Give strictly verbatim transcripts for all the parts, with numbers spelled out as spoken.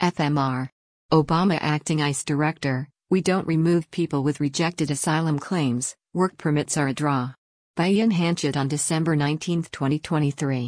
F M R. Obama acting ICE director, "We don't remove people with rejected asylum claims, work permits are a draw." By Ian Hanchett on December nineteenth, twenty twenty-three.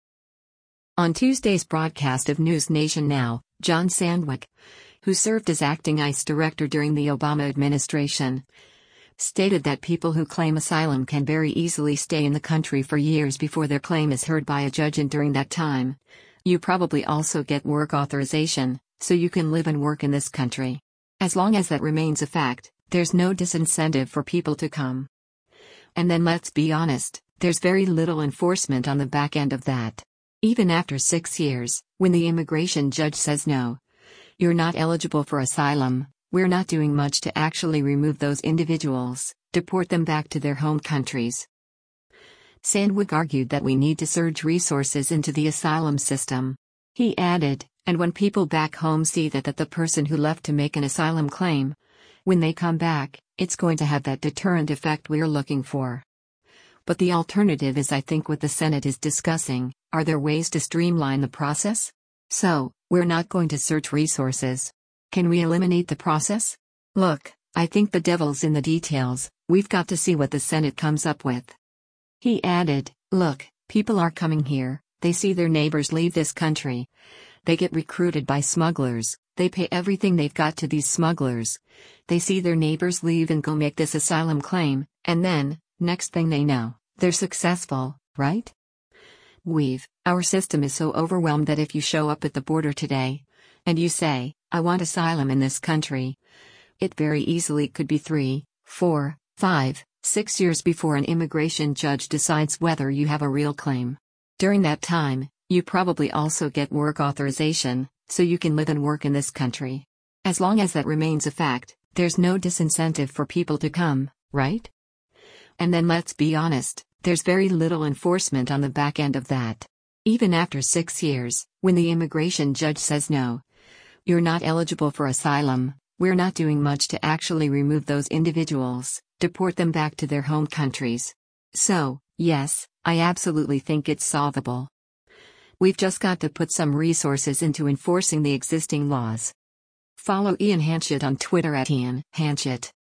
On Tuesday's broadcast of News Nation Now, John Sandwyk, who served as acting ICE director during the Obama administration, stated that people who claim asylum can very easily stay in the country for years before their claim is heard by a judge, and during that time, you probably also get work authorization, so you can live and work in this country. As long as that remains a fact, there's no disincentive for people to come. And then let's be honest, there's very little enforcement on the back end of that. Even after six years, when the immigration judge says no, you're not eligible for asylum, we're not doing much to actually remove those individuals, deport them back to their home countries. Sandwyk argued that we need to surge resources into the asylum system. He added, and when people back home see that that the person who left to make an asylum claim, when they come back, it's going to have that deterrent effect we're looking for. But the alternative is, I think, what the Senate is discussing. Are there ways to streamline the process? So, we're not going to search resources. Can we eliminate the process? Look, I think the devil's in the details. We've got to see what the Senate comes up with. He added, look, people are coming here, they see their neighbors leave this country. They get recruited by smugglers, they pay everything they've got to these smugglers. They see their neighbors leave and go make this asylum claim, and then, next thing they know, they're successful, right? We've, our system is so overwhelmed that if you show up at the border today, and you say, I want asylum in this country, it very easily could be three, four, five, six years before an immigration judge decides whether you have a real claim. During that time, you probably also get work authorization, so you can live and work in this country. As long as that remains a fact, there's no disincentive for people to come, right? And then let's be honest, there's very little enforcement on the back end of that. Even after six years, when the immigration judge says no, you're not eligible for asylum, we're not doing much to actually remove those individuals, deport them back to their home countries. So, yes, I absolutely think it's solvable. We've just got to put some resources into enforcing the existing laws. Follow Ian Hanchett on Twitter at Ian Hanchett.